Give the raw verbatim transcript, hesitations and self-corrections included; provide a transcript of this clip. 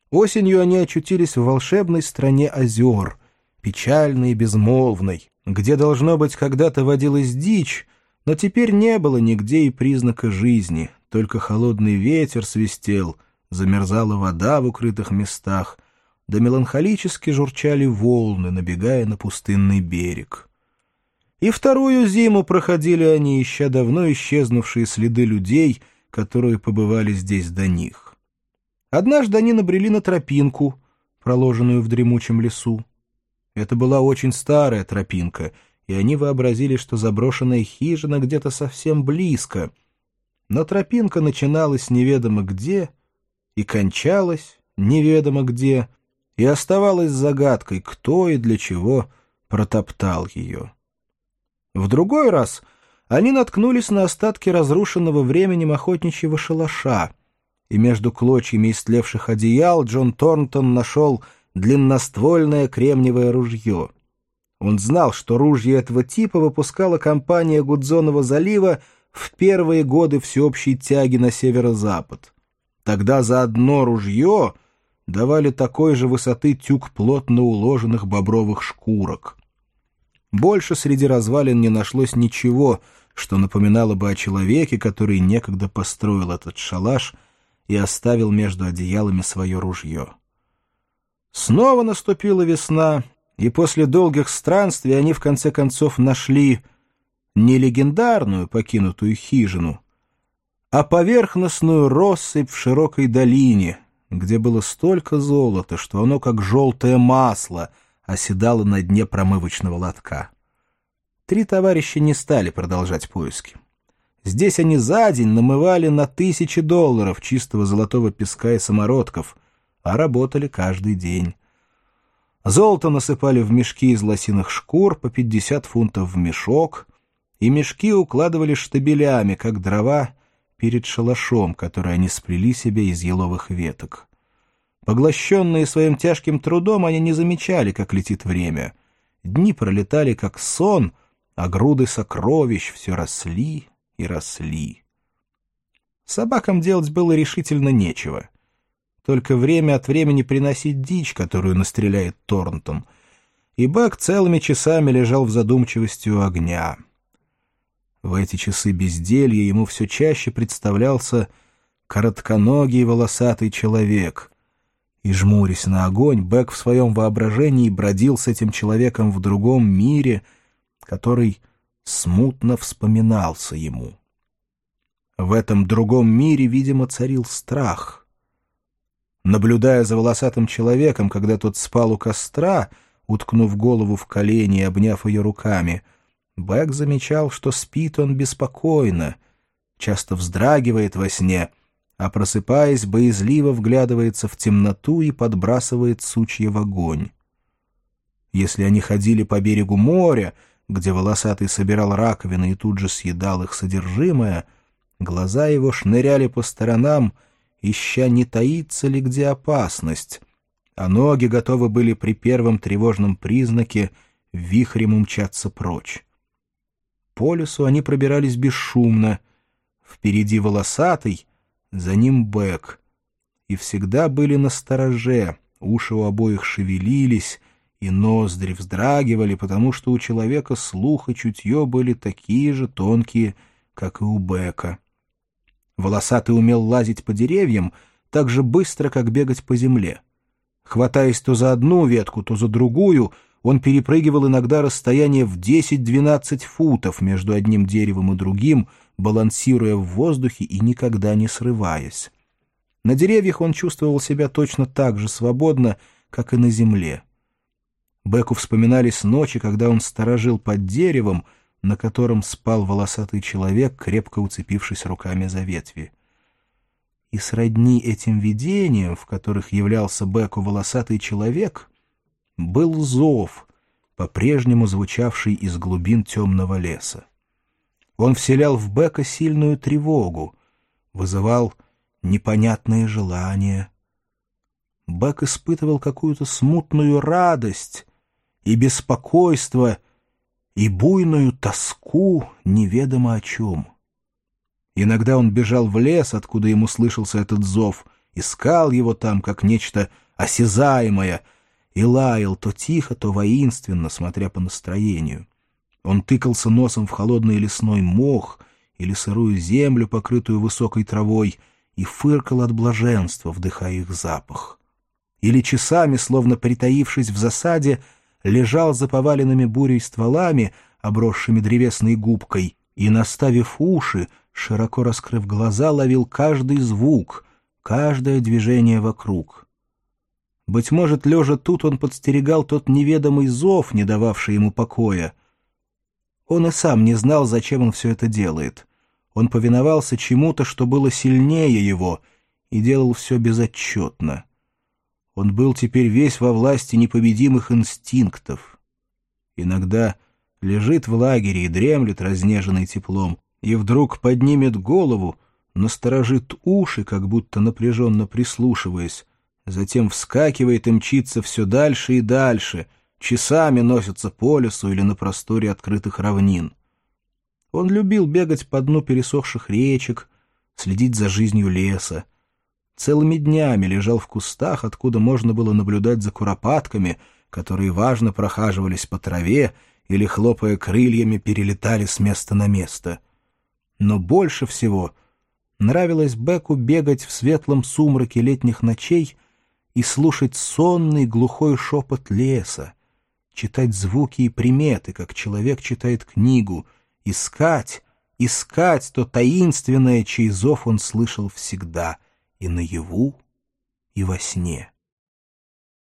Осенью они очутились в волшебной стране озер, печальной и безмолвной, где, должно быть, когда-то водилась дичь, но теперь не было нигде и признака жизни, только холодный ветер свистел, замерзала вода в укрытых местах, да меланхолически журчали волны, набегая на пустынный берег. И вторую зиму проходили они, ища давно исчезнувшие следы людей, которые побывали здесь до них. Однажды они набрели на тропинку, проложенную в дремучем лесу. Это была очень старая тропинка, и они вообразили, что заброшенная хижина где-то совсем близко. Но тропинка начиналась неведомо где и кончалась неведомо где, и оставалась загадкой, кто и для чего протоптал ее. В другой раз они наткнулись на остатки разрушенного временем охотничьего шалаша, и между клочьями истлевших одеял Джон Торнтон нашел длинноствольное кремниевое ружье. Он знал, что ружье этого типа выпускала компания Гудзонова залива в первые годы всеобщей тяги на северо-запад. Тогда за одно ружье давали такой же высоты тюк плотно уложенных бобровых шкурок. Больше среди развалин не нашлось ничего, что напоминало бы о человеке, который некогда построил этот шалаш и оставил между одеялами свое ружье. Снова наступила весна, и после долгих странствий они в конце концов нашли не легендарную покинутую хижину, а поверхностную россыпь в широкой долине, где было столько золота, что оно, как желтое масло, оседало на дне промывочного лотка. Три товарища не стали продолжать поиски. Здесь они за день намывали на тысячи долларов чистого золотого песка и самородков, а работали каждый день. Золото насыпали в мешки из лосиных шкур по пятьдесят фунтов в мешок, и мешки укладывали штабелями, как дрова, перед шалашом, который они сплели себе из еловых веток. Поглощенные своим тяжким трудом, они не замечали, как летит время. Дни пролетали, как сон, а груды сокровищ все росли и росли. Собакам делать было решительно нечего. Только время от времени приносить дичь, которую настреляет Торнтон, и Бэк целыми часами лежал в задумчивости у огня. В эти часы безделья ему все чаще представлялся коротконогий волосатый человек, и, жмурясь на огонь, Бэк в своем воображении бродил с этим человеком в другом мире, который смутно вспоминался ему. В этом другом мире, видимо, царил страх. Наблюдая за волосатым человеком, когда тот спал у костра, уткнув голову в колени и обняв ее руками, Бэк замечал, что спит он беспокойно, часто вздрагивает во сне, а, просыпаясь, боязливо вглядывается в темноту и подбрасывает сучья в огонь. Если они ходили по берегу моря, где волосатый собирал раковины и тут же съедал их содержимое, глаза его шныряли по сторонам, ища, не таится ли где опасность, а ноги готовы были при первом тревожном признаке вихрем умчаться прочь. По лесу они пробирались бесшумно, впереди волосатый, за ним Бэк, и всегда были настороже, уши у обоих шевелились, и ноздри вздрагивали, потому что у человека слух и чутье были такие же тонкие, как и у Бэка. Волосатый умел лазить по деревьям так же быстро, как бегать по земле. Хватаясь то за одну ветку, то за другую, он перепрыгивал иногда расстояние в десять-двенадцать футов между одним деревом и другим, балансируя в воздухе и никогда не срываясь. На деревьях он чувствовал себя точно так же свободно, как и на земле. Бэку вспоминались ночи, когда он сторожил под деревом, на котором спал волосатый человек, крепко уцепившись руками за ветви. И сродни этим видениям, в которых являлся Бэку волосатый человек, был зов, по-прежнему звучавший из глубин темного леса. Он вселял в Бэка сильную тревогу, вызывал непонятные желания. Бэк испытывал какую-то смутную радость и беспокойство, и буйную тоску неведомо о чем. Иногда он бежал в лес, откуда ему слышался этот зов, искал его там, как нечто осязаемое, и лаял то тихо, то воинственно, смотря по настроению. Он тыкался носом в холодный лесной мох или сырую землю, покрытую высокой травой, и фыркал от блаженства, вдыхая их запах. Или часами, словно притаившись в засаде, лежал за поваленными бурей стволами, обросшими древесной губкой, и, наставив уши, широко раскрыв глаза, ловил каждый звук, каждое движение вокруг. Быть может, лежа тут, он подстерегал тот неведомый зов, не дававший ему покоя. Он и сам не знал, зачем он все это делает. Он повиновался чему-то, что было сильнее его, и делал все безотчетно. Он был теперь весь во власти непобедимых инстинктов. Иногда лежит в лагере и дремлет, разнеженный теплом, и вдруг поднимет голову, насторожит уши, как будто напряженно прислушиваясь, затем вскакивает и мчится все дальше и дальше, часами носится по лесу или на просторе открытых равнин. Он любил бегать по дну пересохших речек, следить за жизнью леса. Целыми днями лежал в кустах, откуда можно было наблюдать за куропатками, которые важно прохаживались по траве или, хлопая крыльями, перелетали с места на место. Но больше всего нравилось Беку бегать в светлом сумраке летних ночей и слушать сонный глухой шепот леса, читать звуки и приметы, как человек читает книгу, искать, искать то таинственное, чей зов он слышал всегда, и наяву, и во сне.